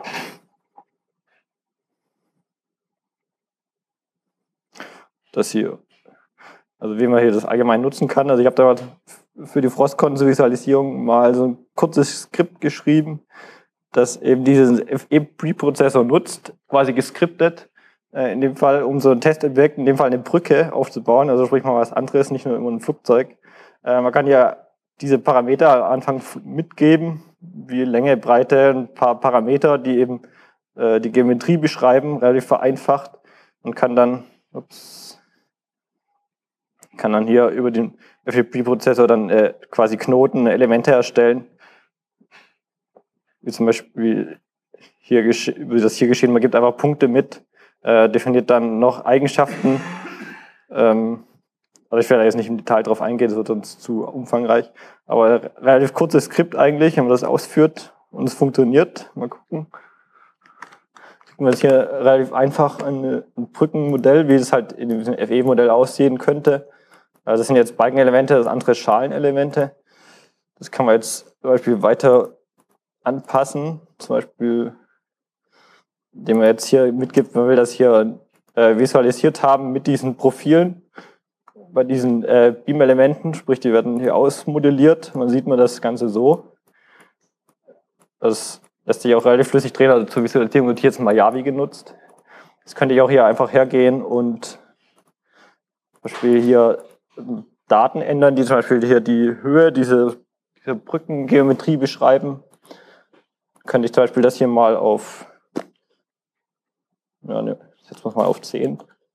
Speaker 1: Das hier. Also wie man hier das allgemein nutzen kann. Also ich habe da für die Frostkontenvisualisierung mal so ein kurzes Skript geschrieben, das eben diesen F E-Preprozessor nutzt, quasi geskriptet, äh, in dem Fall, um so ein Testobjekt, in dem Fall eine Brücke aufzubauen, also sprich mal was anderes, nicht nur immer ein Flugzeug. Äh, man kann ja diese Parameter am Anfang mitgeben, wie Länge, Breite, ein paar Parameter, die eben äh, die Geometrie beschreiben, relativ vereinfacht und kann dann, ups, kann dann hier über den F E Preprozessor dann äh, quasi Knoten, Elemente erstellen. Wie zum Beispiel hier, wie das hier geschehen, man gibt einfach Punkte mit, äh, definiert dann noch Eigenschaften. Ähm, also ich werde jetzt nicht im Detail drauf eingehen, das wird sonst zu umfangreich. Aber relativ kurzes Skript eigentlich, wenn man das ausführt und es funktioniert. Mal gucken. Gucken wir jetzt hier relativ einfach ein, ein Brückenmodell, wie es halt in diesem F E-Modell aussehen könnte. Also das sind jetzt Balkenelemente, das andere Schalenelemente. Das kann man jetzt zum Beispiel weiter anpassen. Zum Beispiel, indem man jetzt hier mitgibt, man will das hier äh, visualisiert haben mit diesen Profilen. Bei diesen äh, Beam-Elementen, sprich die werden hier ausmodelliert. Man sieht man das Ganze so. Das lässt sich auch relativ flüssig drehen. Also zur Visualisierung wird hier jetzt Mayavi genutzt. Das könnte ich auch hier einfach hergehen und zum Beispiel hier Daten ändern, die zum Beispiel hier die Höhe dieser diese Brückengeometrie beschreiben. Könnte ich zum Beispiel das hier mal auf, ja, ne, setzen wir es mal auf zehn.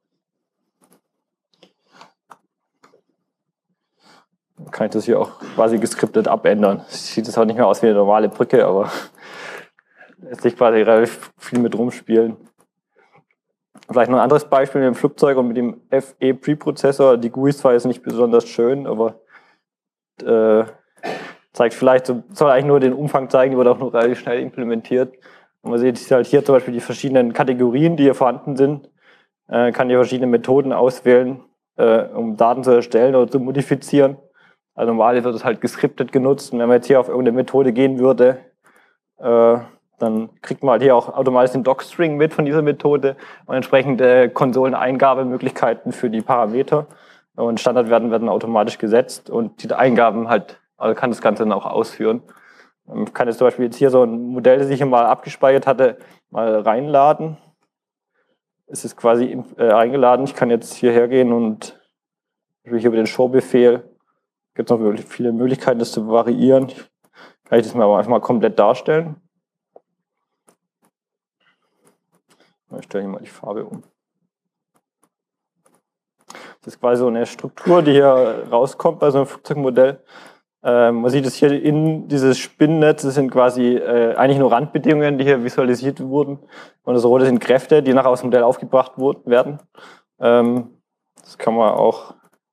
Speaker 1: Dann kann ich das hier auch quasi geskriptet abändern. Sieht jetzt auch nicht mehr aus wie eine normale Brücke, aber lässt sich quasi relativ viel mit rumspielen. Vielleicht noch ein anderes Beispiel mit dem Flugzeug und mit dem F E-Preprozessor. Die G U I ist zwar jetzt nicht besonders schön, aber äh, zeigt vielleicht, soll eigentlich nur den Umfang zeigen, die wurde auch nur relativ schnell implementiert. Und man sieht halt hier zum Beispiel die verschiedenen Kategorien, die hier vorhanden sind. Äh, kann hier verschiedene Methoden auswählen, äh, um Daten zu erstellen oder zu modifizieren. Also normal wird es halt geskriptet genutzt. Und wenn man jetzt hier auf irgendeine Methode gehen würde, äh, dann kriegt man halt hier auch automatisch den Docstring mit von dieser Methode und entsprechende Konsoleneingabemöglichkeiten für die Parameter. Und Standardwerten werden automatisch gesetzt und die Eingaben halt, also kann das Ganze dann auch ausführen. Ich kann jetzt zum Beispiel jetzt hier so ein Modell, das ich hier mal abgespeichert hatte, mal reinladen. Es ist quasi äh, eingeladen. Ich kann jetzt hierher gehen und hier über den Show-Befehl gibt es noch wirklich viele Möglichkeiten, das zu variieren. Kann ich das mal einfach mal komplett darstellen. Ich stelle hier mal die Farbe um. Das ist quasi so eine Struktur, die hier rauskommt bei so einem Flugzeugmodell. Ähm, man sieht es hier in dieses Spinnennetz, das sind quasi äh, eigentlich nur Randbedingungen, die hier visualisiert wurden. Und das Rote sind Kräfte, die nachher aus dem Modell aufgebracht werden. Ähm, das kann man auch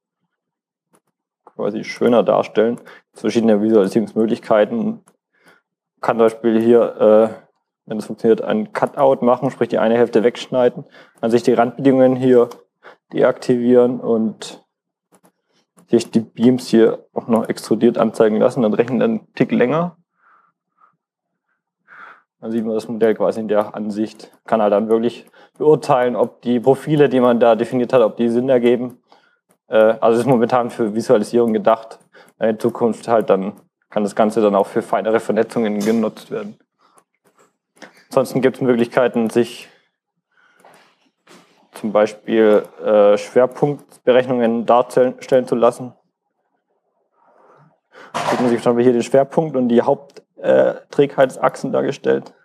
Speaker 1: quasi schöner darstellen. Verschiedene Visualisierungsmöglichkeiten. Man kann zum Beispiel hier, äh, wenn das funktioniert, einen Cutout machen, sprich die eine Hälfte wegschneiden, an sich die Randbedingungen hier deaktivieren und sich die Beams hier auch noch extrudiert anzeigen lassen, dann rechnen dann einen Tick länger. Dann sieht man das Modell quasi in der Ansicht, kann halt dann wirklich beurteilen, ob die Profile, die man da definiert hat, ob die Sinn ergeben. Äh, also ist momentan für Visualisierung gedacht. in Zukunft halt dann kann das Ganze dann auch für feinere Vernetzungen genutzt werden. Ansonsten gibt es Möglichkeiten, sich zum Beispiel äh, Schwerpunktberechnungen darstellen zu lassen. Sieht man sich schon hier den Schwerpunkt und die Hauptträgheitsachsen äh, dargestellt.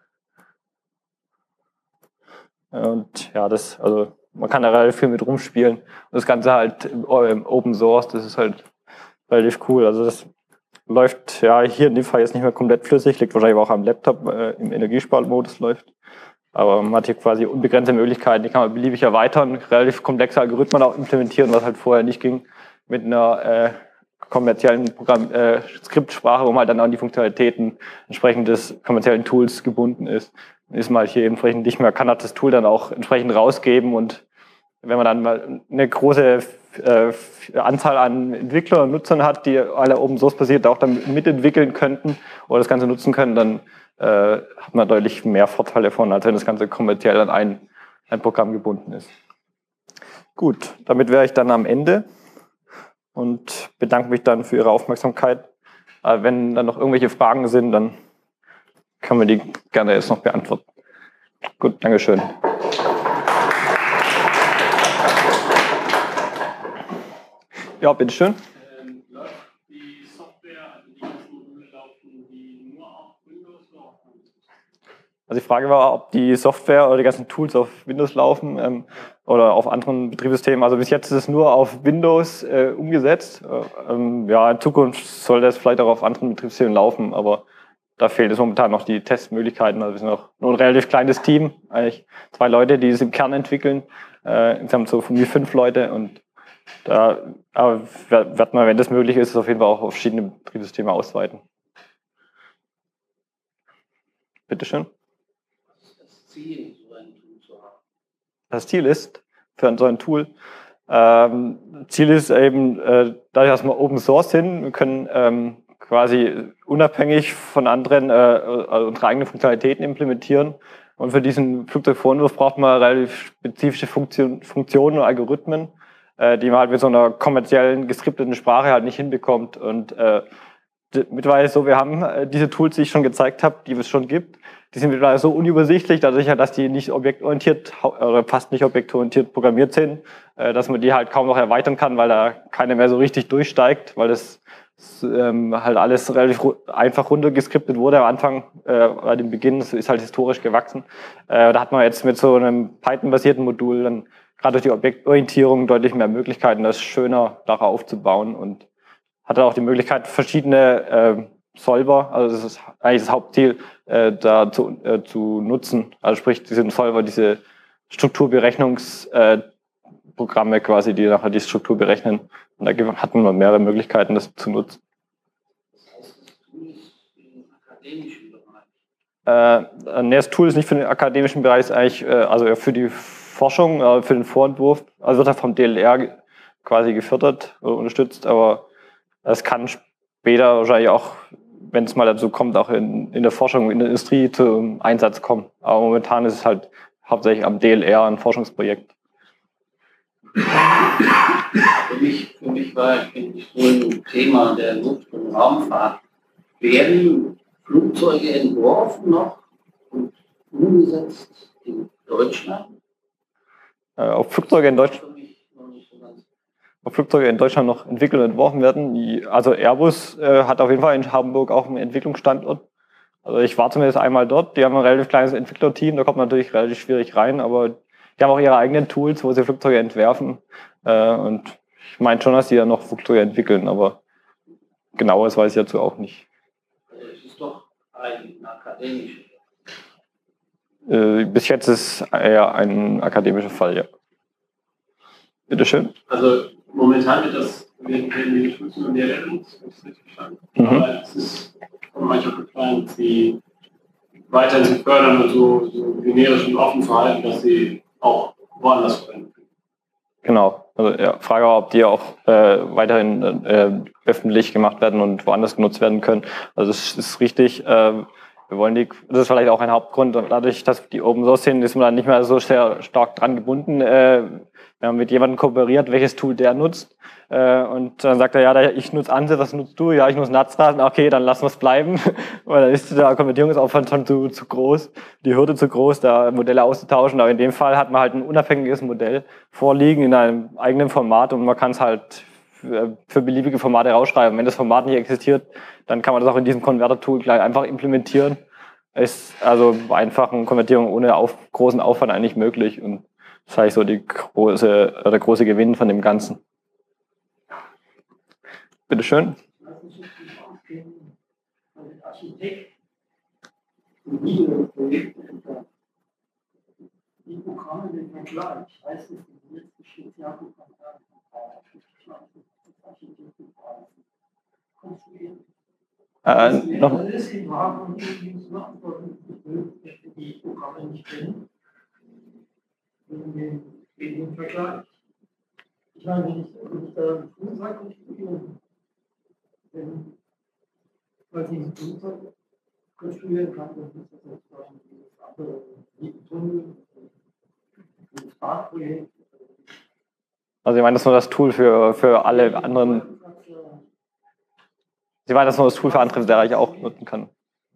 Speaker 1: Und ja, das, also man kann da relativ viel mit rumspielen. Und das Ganze halt im Open Source, das ist halt relativ cool. Also das läuft ja hier in dem Fall jetzt nicht mehr komplett flüssig, liegt wahrscheinlich auch am Laptop äh, im Energiesparmodus läuft. Aber man hat hier quasi unbegrenzte Möglichkeiten, die kann man beliebig erweitern, relativ komplexe Algorithmen auch implementieren, was halt vorher nicht ging, mit einer äh, kommerziellen Programm, äh, Skriptsprache, wo man halt dann an die Funktionalitäten entsprechend des kommerziellen Tools gebunden ist. Ist man halt hier entsprechend nicht mehr, kann halt das Tool dann auch entsprechend rausgeben und wenn man dann mal eine große äh, Anzahl an Entwicklern und Nutzern hat, die alle Open Source basiert auch dann mitentwickeln könnten oder das Ganze nutzen können, dann äh, hat man deutlich mehr Vorteile davon, als wenn das Ganze kommerziell an ein, ein Programm gebunden ist. Gut, damit wäre ich dann am Ende und bedanke mich dann für Ihre Aufmerksamkeit. Äh, wenn dann noch irgendwelche Fragen sind, dann können wir die gerne jetzt noch beantworten. Gut, Dankeschön. Ja, bitteschön.
Speaker 2: Ähm, läuft die Software, also die ganzen Module laufen, die nur auf Windows laufen?
Speaker 1: Also die Frage war, ob die Software oder die ganzen Tools auf Windows laufen ähm, oder auf anderen Betriebssystemen. Also bis jetzt ist es nur auf Windows äh, umgesetzt. Äh, ähm, ja, in Zukunft soll das vielleicht auch auf anderen Betriebssystemen laufen, aber da fehlt es momentan noch die Testmöglichkeiten. Also wir sind noch nur ein relativ kleines Team, eigentlich zwei Leute, die es im Kern entwickeln. Äh, insgesamt so von mir fünf Leute und da aber wird man, wenn das möglich ist, auf jeden Fall auch auf verschiedene Betriebssysteme ausweiten. Bitte schön.
Speaker 3: Was ist das Ziel, so ein Tool zu haben?
Speaker 1: Das Ziel ist für so ein Tool, ähm, Ziel ist eben, äh, dadurch, dass wir Open Source sind, wir können ähm, quasi unabhängig von anderen äh, also unsere eigenen Funktionalitäten implementieren. Und für diesen Flugzeugvorwurf braucht man relativ spezifische Funktion, Funktionen und Algorithmen, die man halt mit so einer kommerziellen, geskripteten Sprache halt nicht hinbekommt. Und äh, mittlerweile so, wir haben äh, diese Tools, die ich schon gezeigt habe, die es schon gibt, die sind mittlerweile so unübersichtlich, dadurch, dass die nicht objektorientiert oder fast nicht objektorientiert programmiert sind, äh, dass man die halt kaum noch erweitern kann, weil da keiner mehr so richtig durchsteigt, weil das ähm, halt alles relativ einfach runtergeskriptet wurde am Anfang, äh, bei dem Beginn, das ist halt historisch gewachsen. Äh, da hat man jetzt mit so einem Python-basierten Modul dann gerade durch die Objektorientierung deutlich mehr Möglichkeiten, das schöner darauf aufzubauen und hat dann auch die Möglichkeit, verschiedene äh, Solver, also das ist eigentlich das Hauptziel, äh, da zu, äh, zu nutzen. Also sprich, diese Solver, diese Strukturberechnungsprogramme äh, quasi, die nachher die Struktur berechnen. Und da hat man mehrere Möglichkeiten, das zu nutzen.
Speaker 3: Das heißt, das Tool ist im akademischen Bereich?
Speaker 1: Äh, nee, das Tool ist nicht für den akademischen Bereich, ist eigentlich äh, also für die Forschung, äh, für den Vorentwurf. Also wird er vom D L R quasi gefördert oder unterstützt, aber es kann später wahrscheinlich auch, wenn es mal dazu kommt, auch in, in der Forschung, in der Industrie zum Einsatz kommen. Aber momentan ist es halt hauptsächlich am D L R ein Forschungsprojekt.
Speaker 3: Für mich, für mich war eigentlich so ein Thema der Luft- und Raumfahrt. Werden Flugzeuge entworfen noch und umgesetzt in Deutschland?
Speaker 1: Äh, ob Flugzeuge in Deutschland Ob Flugzeuge in Deutschland noch entwickelt und entworfen werden. Die, also Airbus äh, hat auf jeden Fall in Hamburg auch einen Entwicklungsstandort. Also ich war zumindest einmal dort. Die haben ein relativ kleines Entwicklerteam, da kommt man natürlich relativ schwierig rein, aber die haben auch ihre eigenen Tools, wo sie Flugzeuge entwerfen. Äh, und ich meine schon, dass die ja noch Flugzeuge entwickeln, aber genaues weiß ich dazu auch nicht.
Speaker 3: Also es ist doch ein akademischer.
Speaker 1: Äh, bis jetzt ist eher ein akademischer Fall, ja. Bitteschön.
Speaker 2: Also momentan wird das werden die Tools nur D L R genutzt, wenn ich es richtig verstanden habe.
Speaker 1: Mhm.
Speaker 2: Aber es ist von manchen Clients, die weiterhin zu fördern und so, so generisch und offen zu halten, dass sie auch woanders verwenden können.
Speaker 1: Genau. Also ja, Frage war, ob die auch äh, weiterhin äh, öffentlich gemacht werden und woanders genutzt werden können. Also es ist richtig. Äh, wir wollen die, das ist vielleicht auch ein Hauptgrund, und dadurch, dass die Open Source sind, ist man dann nicht mehr so sehr stark dran gebunden. Äh, wenn man mit jemandem kooperiert, welches Tool der nutzt, äh, und dann sagt er, ja, ich nutze Anse, was nutzt du? Ja, ich nutze Natzrasen, okay, dann lassen wir es bleiben, weil dann ist der Konvertierungsaufwand schon zu, zu groß, die Hürde zu groß, da Modelle auszutauschen, aber in dem Fall hat man halt ein unabhängiges Modell vorliegen in einem eigenen Format und man kann es halt für, für beliebige Formate rausschreiben. Wenn das Format nicht existiert, dann kann man das auch in diesem Converter-Tool gleich einfach implementieren. Ist also einfach eine Konvertierung ohne auf, großen Aufwand eigentlich möglich und das ist eigentlich so die große, der große Gewinn von dem Ganzen. Bitte schön.
Speaker 4: Die Programme den Vergleich, heißt es, die letzte Spezialprogramm konstruieren.
Speaker 1: Äh, noch.
Speaker 4: Die Programme nicht kennen, wegen dem Vergleich. Ich meine, wenn ich, wenn ich da ein Flugzeug konstruiere, wenn ich ein Flugzeug konstruieren kann, dann ist das sozusagen das andere Tunnel, das Bahnprojekt.
Speaker 1: Also ich meine, das ist nur das Tool für, für alle anderen. Sie meinen, dass man das Tool für andere Bereiche auch nutzen kann.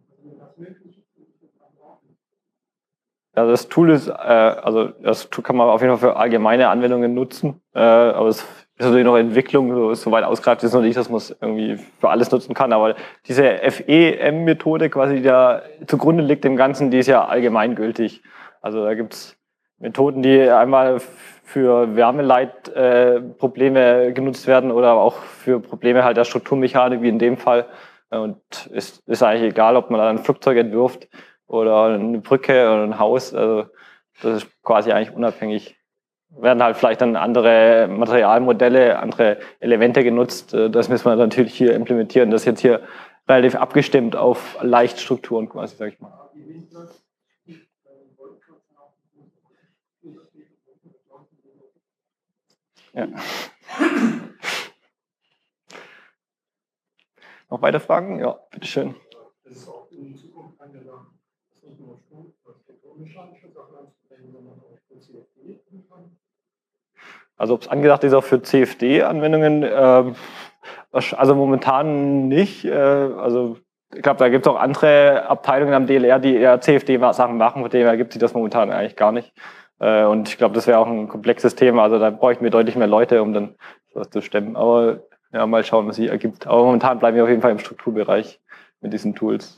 Speaker 1: Ja, das Tool ist, äh, also das Tool kann man auf jeden Fall für allgemeine Anwendungen nutzen, äh, aber es ist natürlich noch Entwicklung, so, so weit ausgereift ist noch nicht, dass man es irgendwie für alles nutzen kann, aber diese F E M-Methode quasi, die da zugrunde liegt dem Ganzen, die ist ja allgemeingültig. Also da gibt es Methoden, die einmal für Wärmeleitprobleme äh, genutzt werden oder auch für Probleme halt der Strukturmechanik, wie in dem Fall. Und es ist eigentlich egal, ob man da ein Flugzeug entwirft oder eine Brücke oder ein Haus. Also das ist quasi eigentlich unabhängig. Werden halt vielleicht dann andere Materialmodelle, andere Elemente genutzt. Das müssen wir natürlich hier implementieren. Das ist jetzt hier relativ abgestimmt auf Leichtstrukturen quasi, sag ich mal. Ja. Noch weitere Fragen? Ja, bitteschön.
Speaker 4: Das ist auch in die Zukunft angelangt. Das ist nicht nur strukturmechanische Sachen anzubringen, sondern auch für C F D.
Speaker 1: Also ob es angedacht ist auch für C F D-Anwendungen, äh, also momentan nicht. Äh, also ich glaube, da gibt es auch andere Abteilungen am D L R, die eher C F D-Sachen machen, von dem her gibt es das momentan eigentlich gar nicht. Und ich glaube, das wäre auch ein komplexes Thema. Also da bräuchten wir deutlich mehr Leute, um dann sowas zu stemmen. Aber ja, mal schauen, was sich ergibt. Aber momentan bleiben wir auf jeden Fall im Strukturbereich mit diesen Tools.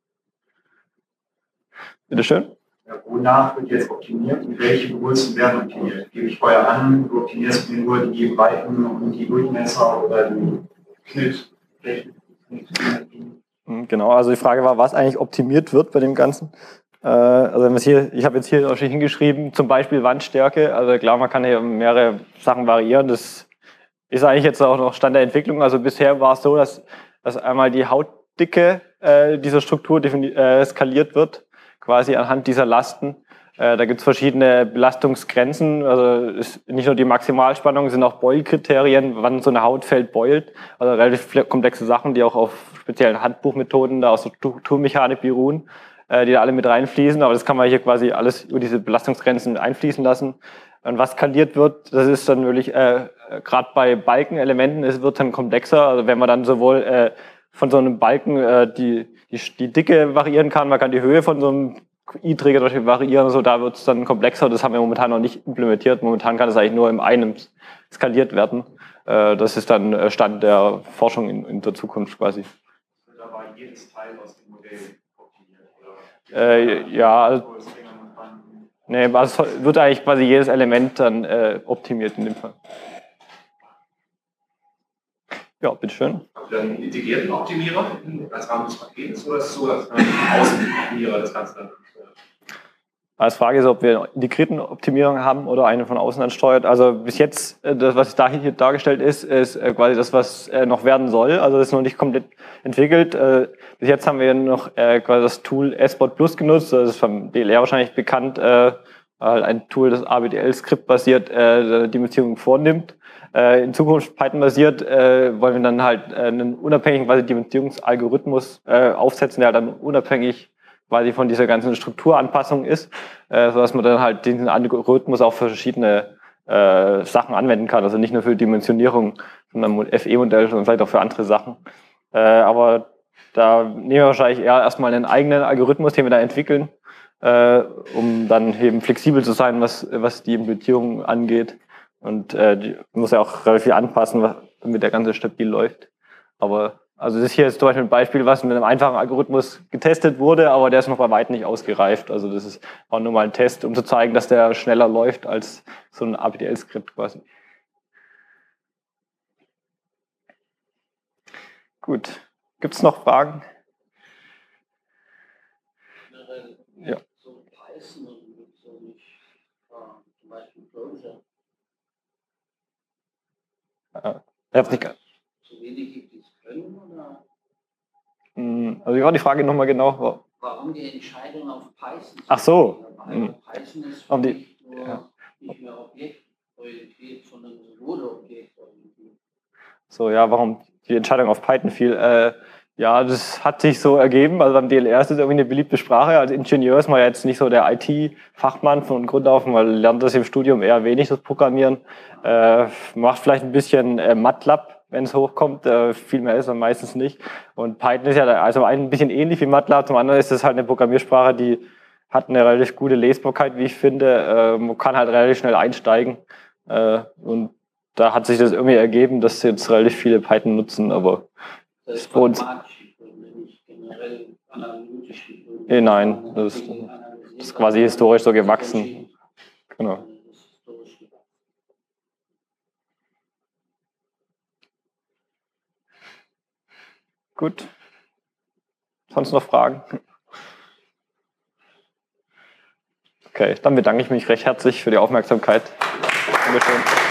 Speaker 1: Bitte schön.
Speaker 5: Ja, wonach wird jetzt optimiert und welche Größen werden optimiert? Gebe ich vorher an, du optimierst mir nur die Breiten und die Durchmesser oder die Schnittflächen?
Speaker 1: Genau, also die Frage war, was eigentlich optimiert wird bei dem Ganzen. Also wenn wir hier, ich habe jetzt hier auch schon hingeschrieben, zum Beispiel Wandstärke. Also klar, man kann hier mehrere Sachen variieren. Das ist eigentlich jetzt auch noch Stand der Entwicklung. Also bisher war es so, dass, dass einmal die Hautdicke äh, dieser Struktur äh, skaliert wird, quasi anhand dieser Lasten. Äh, da gibt es verschiedene Belastungsgrenzen. Also ist nicht nur die Maximalspannung, es sind auch Beulkriterien, wann so eine Hautfeld beult. Also relativ komplexe Sachen, die auch auf speziellen Handbuchmethoden da aus der Strukturmechanik beruhen, die da alle mit reinfließen, aber das kann man hier quasi alles über diese Belastungsgrenzen einfließen lassen. Und was skaliert wird, das ist dann wirklich, äh, gerade bei Balkenelementen, es wird dann komplexer, also wenn man dann sowohl äh, von so einem Balken äh, die, die, die Dicke variieren kann, man kann die Höhe von so einem I-Träger zum Beispiel variieren, so da wird es dann komplexer, das haben wir momentan noch nicht implementiert, momentan kann es eigentlich nur im einen skaliert werden. Äh, das ist dann Stand der Forschung in, in der Zukunft quasi.
Speaker 5: Dabei jedes Teil aus dem Modell.
Speaker 1: Äh, ja, also, nee, also wird eigentlich quasi jedes Element dann äh, optimiert in dem Fall. Ja, bitteschön.
Speaker 6: Habt ihr einen integrierten Optimierer als Rahmen des Pakets oder ist es so, dass man Außenoptimierer das Ganze dann?
Speaker 1: Als Frage ist, ob wir eine integrierten Optimierung haben oder eine von außen ansteuert. Also bis jetzt, das, was da hier dargestellt ist, ist quasi das, was noch werden soll. Also das ist noch nicht komplett entwickelt. Bis jetzt haben wir noch quasi das Tool S B O T Plus genutzt. Das ist vom D L R wahrscheinlich bekannt. Ein Tool, das A B D L-Skript basiert die Dimensionierung vornimmt. In Zukunft Python-basiert wollen wir dann halt einen unabhängigen quasi Dimensionierungsalgorithmus aufsetzen, der dann unabhängig quasi von dieser ganzen Strukturanpassung ist, äh, sodass man dann halt diesen Algorithmus auch für verschiedene äh, Sachen anwenden kann. Also nicht nur für Dimensionierung von einem F E-Modell, sondern vielleicht auch für andere Sachen. Äh, aber da nehmen wir wahrscheinlich eher erstmal einen eigenen Algorithmus, den wir da entwickeln, äh, um dann eben flexibel zu sein, was, was die Implementierung angeht. Und äh, die muss ja auch relativ viel anpassen, was, damit der Ganze stabil läuft. Aber also das hier ist zum Beispiel ein Beispiel, was mit einem einfachen Algorithmus getestet wurde, aber der ist noch bei weitem nicht ausgereift. Also das ist auch nur mal ein Test, um zu zeigen, dass der schneller läuft als so ein A P D L-Skript quasi. Gut. Gibt es noch Fragen? Ja.
Speaker 3: So Python und so nicht, zum Beispiel Clojure.
Speaker 1: Ja, ich hab's nicht.
Speaker 3: Zu wenig gibt es können oder?
Speaker 1: Also ich war die Frage nochmal genau.
Speaker 3: Warum die Entscheidung auf Python?
Speaker 1: Ach so.
Speaker 3: Weil Python ist
Speaker 1: Um die,
Speaker 3: nicht nur
Speaker 1: ja.
Speaker 3: nicht mehr objektorientiert, sondern sowohl objektorientiert.
Speaker 1: So, ja, warum die Entscheidung auf Python fiel? Äh, ja, das hat sich so ergeben. Also beim D L R ist es irgendwie eine beliebte Sprache. Als Ingenieur ist man ja jetzt nicht so der I T-Fachmann von Grund auf. Man lernt das im Studium eher wenig, das Programmieren. Äh, macht vielleicht ein bisschen äh, MATLAB, wenn es hochkommt. Äh, viel mehr ist man meistens nicht. Und Python ist ja also ein bisschen ähnlich wie MATLAB. Zum anderen ist es halt eine Programmiersprache, die hat eine relativ gute Lesbarkeit, wie ich finde. Äh, man kann halt relativ schnell einsteigen. Äh, und da hat sich das irgendwie ergeben, dass jetzt relativ viele Python nutzen, aber
Speaker 3: das ist
Speaker 1: für uns.
Speaker 3: nicht generell analytisch.
Speaker 1: Eh, nein, das ist, das ist quasi historisch so gewachsen. Genau. Gut. Sonst noch Fragen? Okay, dann bedanke ich mich recht herzlich für die Aufmerksamkeit. Dankeschön.